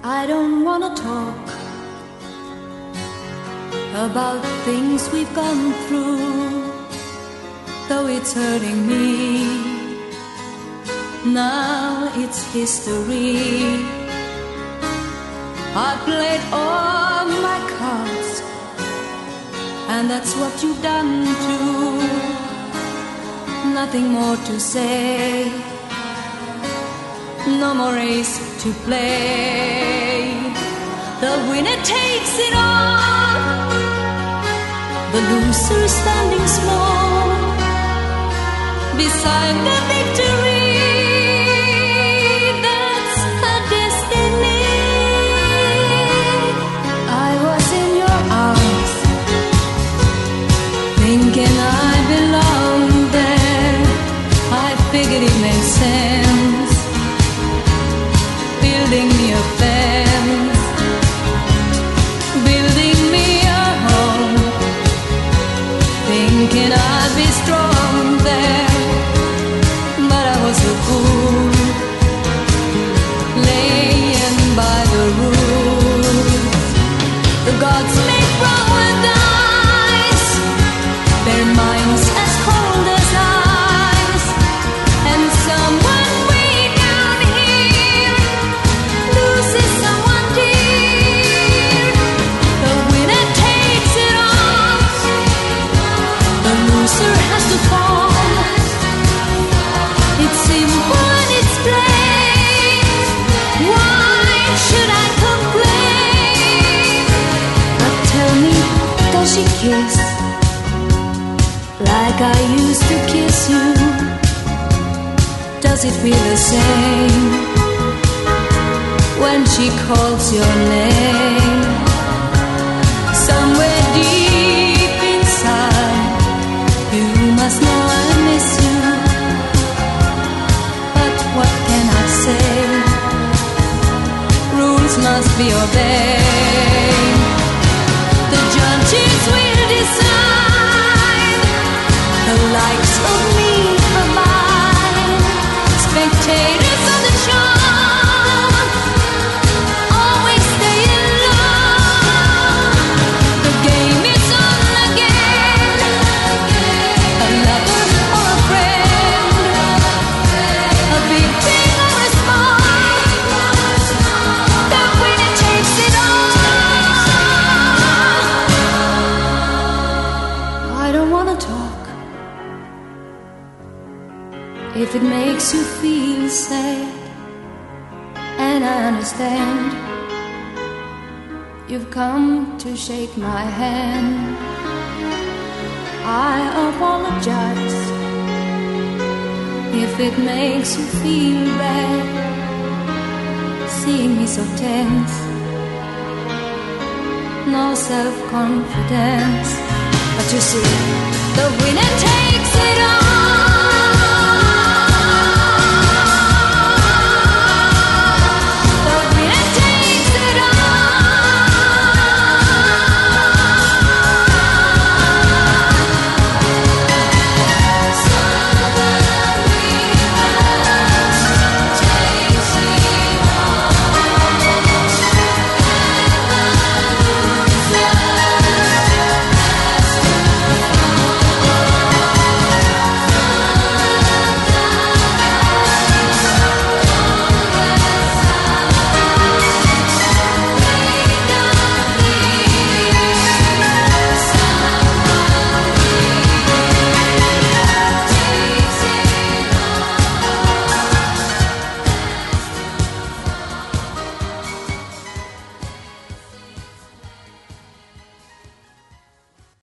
I don't wanna talk about things we've gone through, though it's hurting me. Now it's history. I played all my cards, and that's what you've done too. Nothing more to say, no more race to play. The winner takes it all, the loser standing small beside the victory. That's her destiny. I was in your arms, thinking I belonged there. I figured it made sense, building me a fence, building me a home, thinking I'd be strong there. But I was a fool, laying by the rules. The gods make wrong with dice, their minds as cold as ice, and someone way down here loses someone dear. The winner takes it all, the loser has to fall. It's simple and it's plain. Why should I complain? But tell me, does she kiss like I used to kiss you? Does it feel the same when she calls your name? Somewhere deep inside, you must know I miss you. But what can I say? Rules must be obeyed. The judges will decide, the likes of me provide spectators on the show. Always stay in love. The game is on again. A lover or a friend, a big thing or a small, the winner takes it all. I don't wanna talk if it makes you feel sad, and I understand. You've come to shake my hand. I apologize if it makes you feel bad, seeing me so tense, no self-confidence. But you see, the winner takes